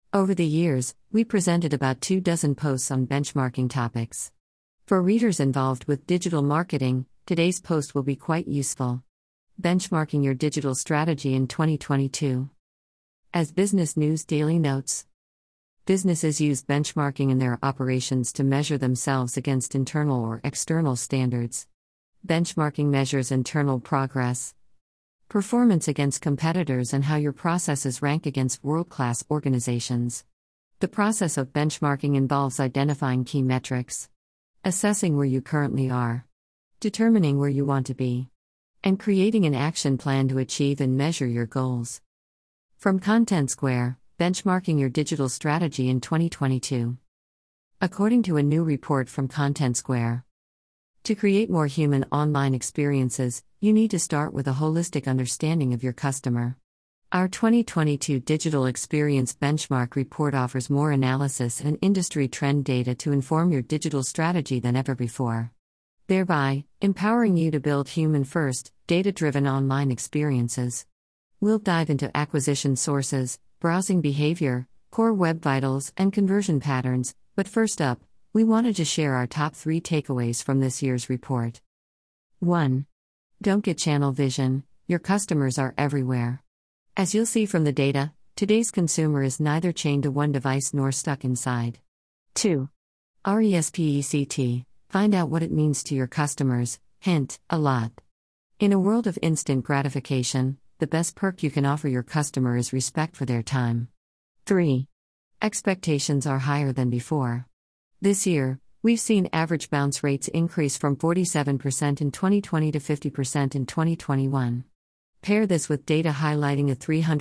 Over the years, we presented about 24 posts on benchmarking topics. For readers involved with digital marketing, today's post will be quite useful. Benchmarking your digital strategy in 2022. As Business News Daily notes, businesses use benchmarking in their operations to measure themselves against internal or external standards. Benchmarking measures internal progress, performance against competitors, and how your processes rank against world-class organizations. The process of benchmarking involves identifying key metrics, assessing where you currently are, determining where you want to be, and creating an action plan to achieve and measure your goals. From Content Square, benchmarking your digital strategy in 2022. According to a new report from Content Square, to create more human online experiences, you need to start with a holistic understanding of your customer. Our 2022 Digital Experience Benchmark report offers more analysis and industry trend data to inform your digital strategy than ever before, thereby empowering you to build human-first, data-driven online experiences. We'll dive into acquisition sources, browsing behavior, core web vitals, and conversion patterns, but first up, we wanted to share our top 3 takeaways from this year's report. 1. Don't get channel vision, your customers are everywhere. As you'll see from the data, today's consumer is neither chained to one device nor stuck inside. 2. RESPECT, find out what it means to your customers, hint, a lot. In a world of instant gratification, the best perk you can offer your customer is respect for their time. 3. Expectations are higher than before. This year, we've seen average bounce rates increase from 47% in 2020 to 50% in 2021. Pair this with data highlighting a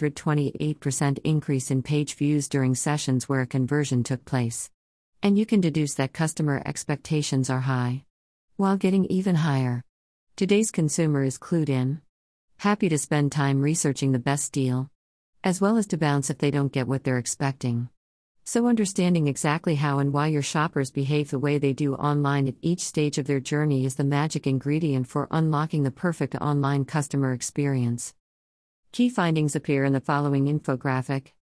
328% increase in page views during sessions where a conversion took place, and you can deduce that customer expectations are high. While getting even higher, today's consumer is clued in, happy to spend time researching the best deal, as well as to bounce if they don't get what they're expecting. So understanding exactly how and why your shoppers behave the way they do online at each stage of their journey is the magic ingredient for unlocking the perfect online customer experience. Key findings appear in the following infographic.